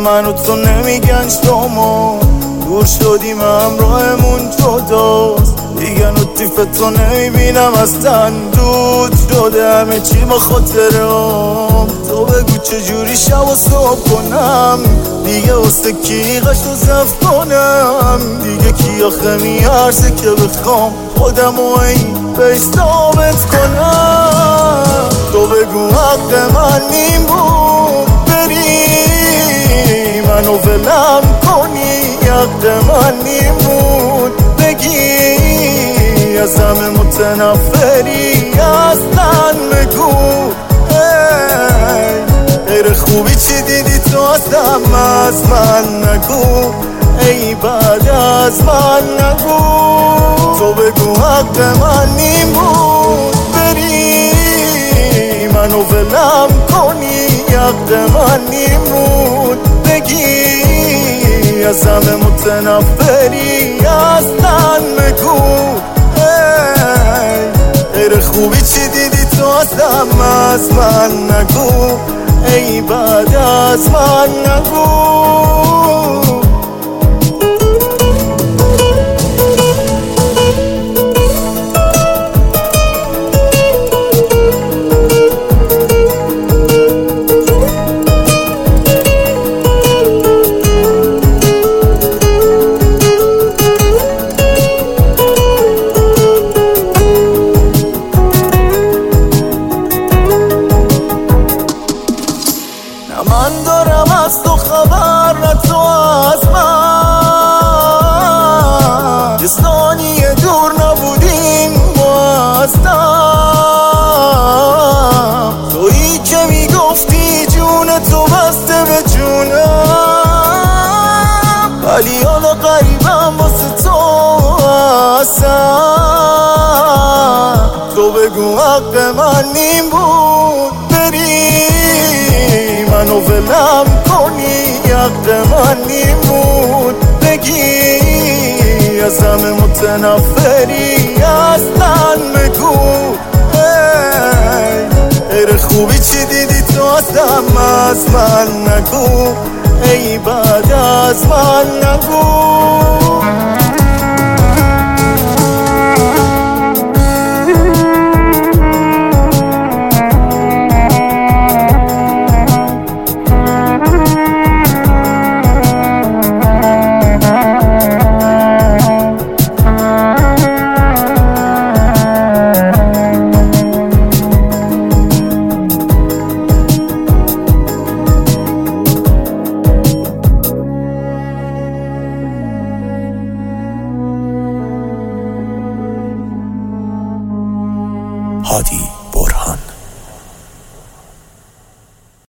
من و تو نمیگن شما دور شدیم همراهمون جداست دیگه نطیف تو نمیبینم اصلا دود شده همه چی با خاطرام تو بگو چجوری شب و صبح کنم دیگه واسه کی قشو زف کنم دیگه کی آخه میارزه که بخوام خودم و این بهش ثابت کنم تو بگو حق من این بود بری منو ولم کنی حق من این بود بگی از همه متنفری اصلا بگو غیر خوبی چی دیدی تو اصلا از من نگو ای بعد از من نگو تو بگو حق من این بود بری منو ولم کنی حق من این بود بگی از همه متنفری اصلا بگو غیر خوبی چی دیدی تو اصلا از من نگو ای بعد از من نگو من دارم از تو خبر نه تو از من یه ثانیه دور نبودیم ما ازم تویی که میگفتی جون تو بسته به جونم ولی حالا قریبم واسه تو هستم تو بگو حق من این بود بری منو ولم کنی حق من این بود بگی از همه متنفری اصلا بگو غیر خوبی چی دیدی تو اصلا از من نگو ای بعد از من نگو هادی